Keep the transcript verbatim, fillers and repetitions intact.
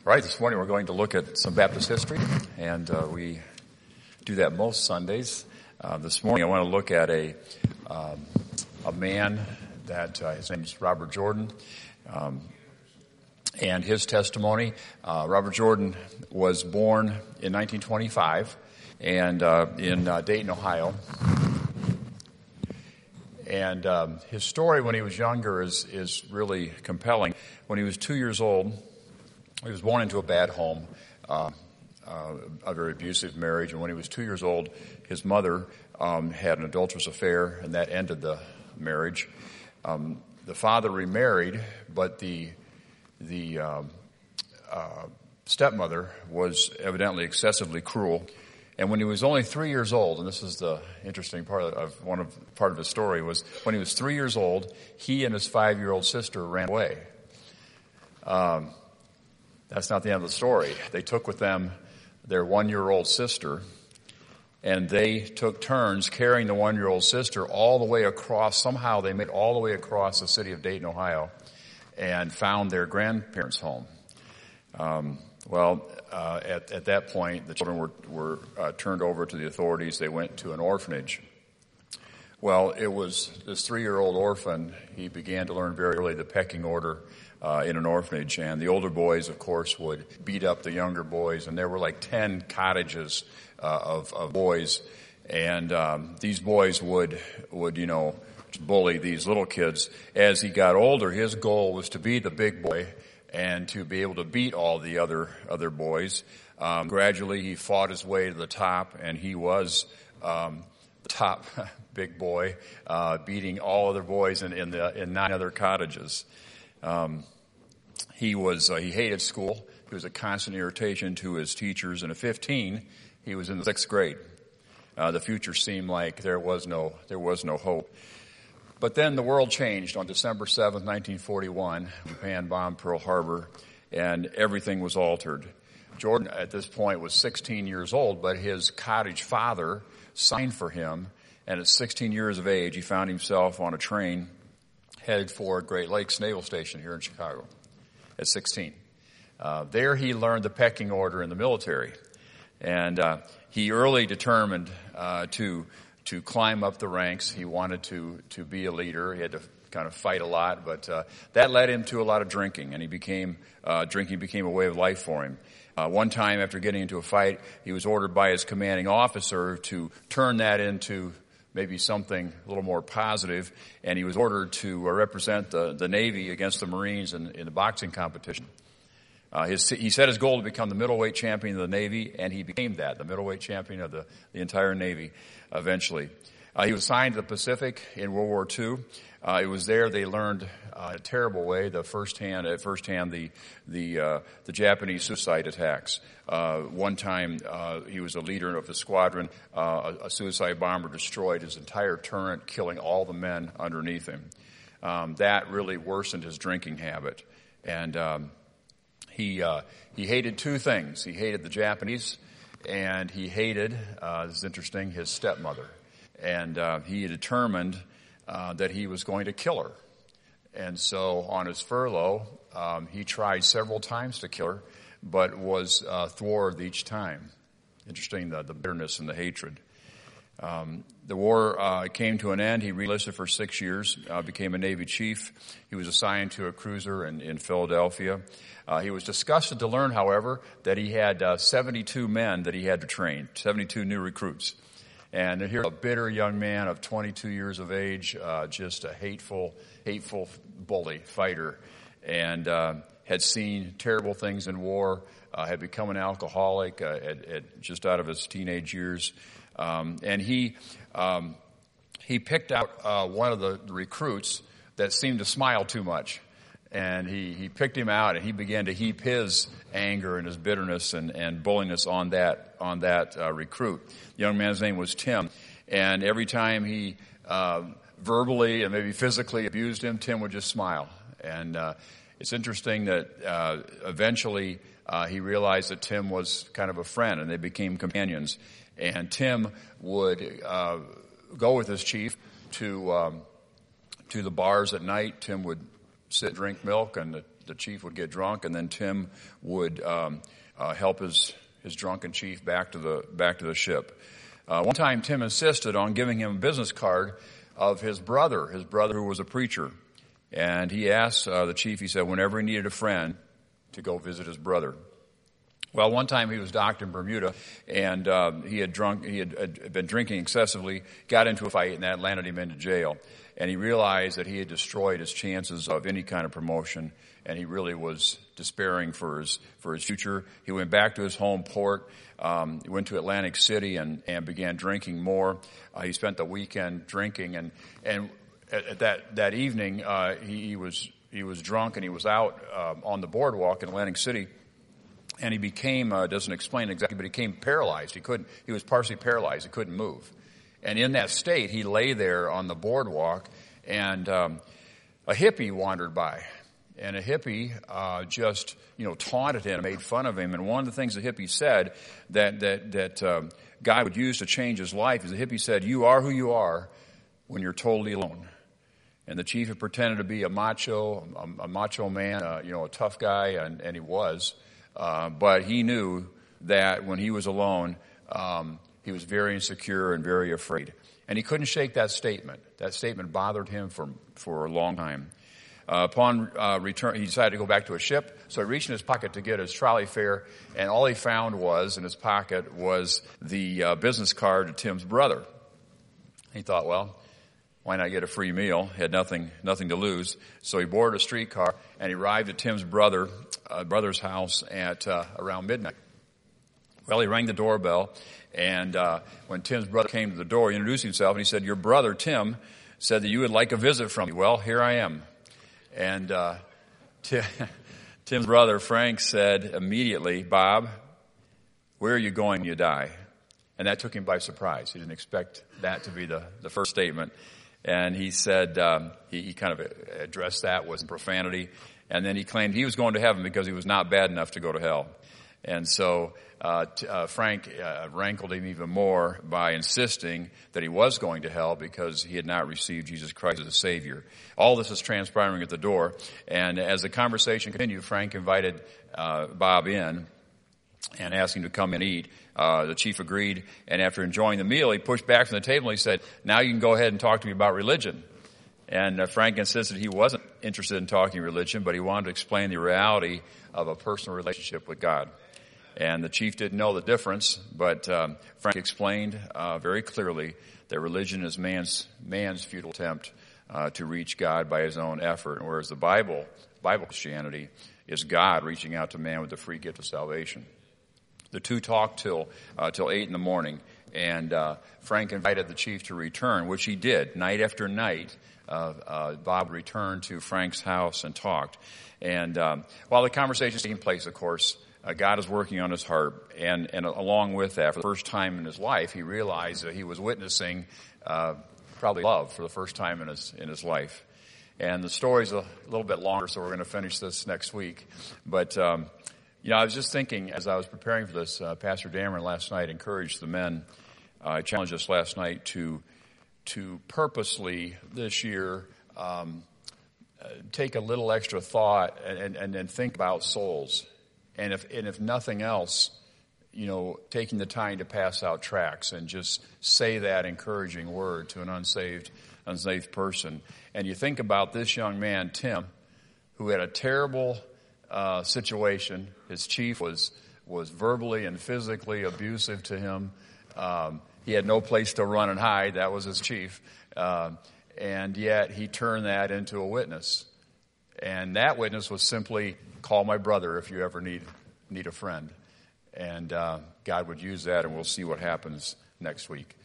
All right, this morning we're going to look at some Baptist history, and uh, we do that most Sundays. Uh, this morning I want to look at a um, a man that uh, his name is Robert Jordan, um, and his testimony. Uh, Robert Jordan was born in nineteen twenty-five, and uh, in uh, Dayton, Ohio. And um, his story when he was younger is is really compelling. When he was two years old, he was born into a bad home, uh, uh, a very abusive marriage. And when he was two years old, his mother um, had an adulterous affair, and that ended the marriage. Um, the father remarried, but the the uh, uh, stepmother was evidently excessively cruel. And when he was only three years old, and this is the interesting part of one of part of his story, was when he was three years old, he and his five-year-old sister ran away. Um, that's not the end of the story. They took with them their one-year-old sister, and they took turns carrying the one-year-old sister all the way across. Somehow they made all the way across the city of Dayton, Ohio, and found their grandparents' home. Um, well, uh, at, at that point, the children were, were uh, turned over to the authorities. They went to an orphanage. Well, it was this three-year-old orphan. He began to learn very early the pecking order uh, in an orphanage. And the older boys, of course, would beat up the younger boys. And there were like ten cottages uh, of, of boys. And um, these boys would, would, you know, bully these little kids. As he got older, his goal was to be the big boy and to be able to beat all the other other boys. Um, gradually, he fought his way to the top, and he was um, the top big boy, uh, beating all other boys in, in the in nine other cottages. Um, he was uh, he hated school. He was a constant irritation to his teachers. And at fifteen, he was in the sixth grade. Uh, the future seemed like there was no there was no hope. But then the world changed on December seventh, nineteen forty-one. Japan bombed Pearl Harbor, and everything was altered. Jordan, at this point, was sixteen years old, but his cottage father signed for him, and at sixteen years of age, he found himself on a train headed for Great Lakes Naval Station here in Chicago at sixteen. Uh, there he learned the pecking order in the military, and uh, he early determined uh, to to climb up the ranks. He wanted to to be a leader. He had to kind of fight a lot, but uh, that led him to a lot of drinking, and he became uh, drinking became a way of life for him. Uh, one time, after getting into a fight, he was ordered by his commanding officer to turn that into maybe something a little more positive, and he was ordered to uh, represent the, the Navy against the Marines in, in the boxing competition. Uh, his, he set his goal to become the middleweight champion of the Navy, and he became that, the middleweight champion of the, the entire Navy eventually. Uh, he was assigned to the Pacific in World War Two. Uh, it was there they learned uh, a terrible way, the firsthand, at firsthand, the the uh, the Japanese suicide attacks. Uh, one time, uh, he was a leader of the squadron. Uh, a, a suicide bomber destroyed his entire turret, killing all the men underneath him. Um, that really worsened his drinking habit, and um, he uh, he hated two things. He hated the Japanese, and he hated, uh, this is interesting, his stepmother. And uh, he determined uh, that he was going to kill her. And so on his furlough, um, he tried several times to kill her, but was uh, thwarted each time. Interesting, the, the bitterness and the hatred. Um, the war uh, came to an end. He re-enlisted for six years, uh, became a Navy chief. He was assigned to a cruiser in, in Philadelphia. Uh, he was disgusted to learn, however, that he had uh, seventy-two men that he had to train, seventy-two new recruits. And here's a bitter young man of twenty-two years of age, uh, just a hateful, hateful bully, fighter, and uh, had seen terrible things in war, uh, had become an alcoholic uh, at, at just out of his teenage years. Um, and he um, he picked out uh, one of the recruits that seemed to smile too much. And he, he picked him out, and he began to heap his anger and his bitterness and, and bulliness on that on that uh, recruit. The young man's name was Tim, and every time he uh, verbally and maybe physically abused him, Tim would just smile. And uh, it's interesting that uh, eventually uh, he realized that Tim was kind of a friend, and they became companions. And Tim would uh, go with his chief to um, to the bars at night. Tim would sit, drink milk, and the the chief would get drunk, and then Tim would um, uh, help his his drunken chief back to the back to the ship. Uh, one time, Tim insisted on giving him a business card of his brother, his brother who was a preacher, and he asked uh, the chief. He said, whenever he needed a friend, to go visit his brother. Well, one time he was docked in Bermuda, and uh, he had drunk. He had, had been drinking excessively, got into a fight, and that landed him into jail. And he realized that he had destroyed his chances of any kind of promotion, and he really was despairing for his for his future. He went back to his home port. Um, he went to Atlantic City and, and began drinking more. Uh, he spent the weekend drinking, and and at, at that that evening uh, he, he was he was drunk, and he was out uh, on the boardwalk in Atlantic City. And he became, uh, doesn't explain exactly, but he became paralyzed. He couldn't, he was partially paralyzed. He couldn't move. And in that state, he lay there on the boardwalk, and um, a hippie wandered by. And a hippie uh, just, you know, taunted him, made fun of him. And one of the things the hippie said that, that, that um, God would use to change his life is the hippie said, you are who you are when you're totally alone. And the chief had pretended to be a macho, a, a macho man, uh, you know, a tough guy, and, and he was. Uh, but he knew that when he was alone, um, he was very insecure and very afraid. And he couldn't shake that statement. That statement bothered him for, for a long time. Uh, upon uh, return, he decided to go back to his ship, so he reached in his pocket to get his trolley fare, and all he found was, in his pocket, was the uh, business card to Tim's brother. He thought, well, why not get a free meal? He had nothing, nothing to lose. So he boarded a streetcar and he arrived at Tim's brother, uh, brother's house at uh, around midnight. Well, he rang the doorbell, and uh, when Tim's brother came to the door, he introduced himself and he said, "Your brother Tim said that you would like a visit from me." Well, here I am. And uh, Tim, Tim's brother Frank said immediately, "Bob, where are you going when you die?" And that took him by surprise. He didn't expect that to be the, the first statement. And he said, um, he, he kind of addressed that with profanity. And then he claimed he was going to heaven because he was not bad enough to go to hell. And so uh, t- uh, Frank uh, rankled him even more by insisting that he was going to hell because he had not received Jesus Christ as a Savior. All this is transpiring at the door. And as the conversation continued, Frank invited uh, Bob in and asked him to come and eat. Uh, the chief agreed, and after enjoying the meal, he pushed back from the table and he said, "Now you can go ahead and talk to me about religion." And uh, Frank insisted he wasn't interested in talking religion, but he wanted to explain the reality of a personal relationship with God. And the chief didn't know the difference, but um, Frank explained uh, very clearly that religion is man's man's futile attempt uh, to reach God by his own effort, whereas the Bible, Bible Christianity, is God reaching out to man with the free gift of salvation. The two talked till uh, till eight in the morning, and uh, Frank invited the chief to return, which he did. Night after night, uh, uh, Bob returned to Frank's house and talked. And um, while the conversation was taking place, of course, uh, God is working on his heart, and, and along with that, for the first time in his life, he realized that he was witnessing uh, probably love for the first time in his in his life. And the story's a little bit longer, so we're going to finish this next week, but. Um, You know, I was just thinking as I was preparing for this, uh, Pastor Dameron last night encouraged the men. I uh, challenged us last night to to purposely this year um, uh, take a little extra thought and, and, and think about souls. And if and if nothing else, you know, taking the time to pass out tracts and just say that encouraging word to an unsaved, unsaved person. And you think about this young man, Tim, who had a terrible Uh, situation. His chief was was verbally and physically abusive to him. Um, he had no place to run and hide. That was his chief. Uh, and yet he turned that into a witness. And that witness was simply, "Call my brother if you ever need need a friend." And uh, God would use that, and we'll see what happens next week.